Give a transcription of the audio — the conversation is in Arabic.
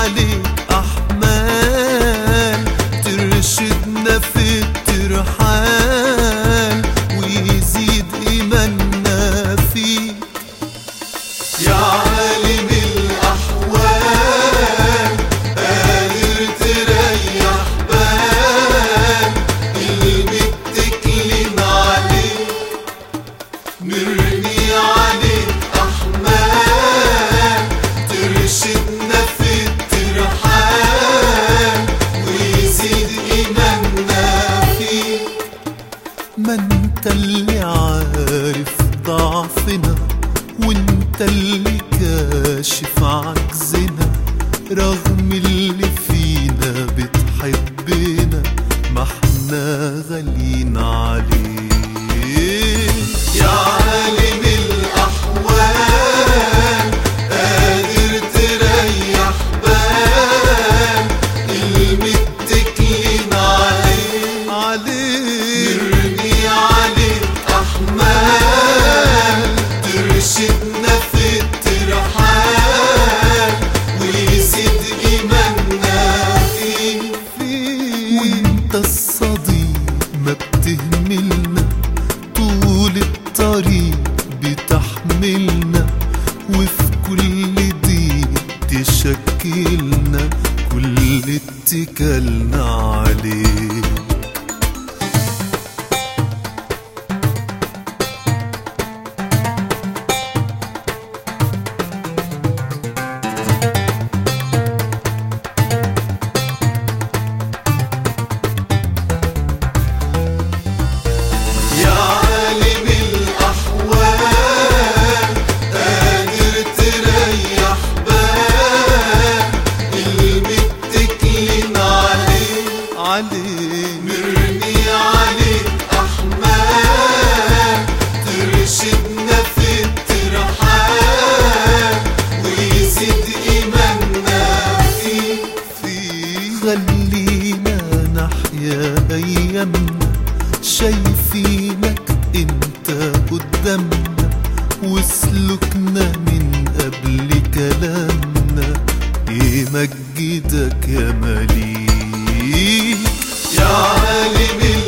عليك أحمال ترشدنا في الترحال ويزيد إيماننا فيك يا عالم الأحوال قادر تريح بال اللي متكلين عليك نرمي عليك أحمال ترشدنا في الترحال ويزيد إيماننا فيك ما انت اللي عارف ضعفنا وانت اللي كاشف عجزنا رغم اللي فينا بتحبنا ما احنا غاليين عليك يا عالم الأحوال قادر تريح بال المتكلين عليك نرمي عليك أحمال ترشدنا في الترحال ويزيد إيماننا فيك وانت الصديق ما بتهملنا طول الطريق بتحملنا وفي كل ضيق تشكلنا كل اتكالنا عليك نرمي عليك أحمال ترشدنا في الترحال ويزيد إيماننا فيك خلينا نحيا أيامنا شايفينك انت قدامنا وسلوكنا من قبل كلامنا يمجدك يا مليك يا عالم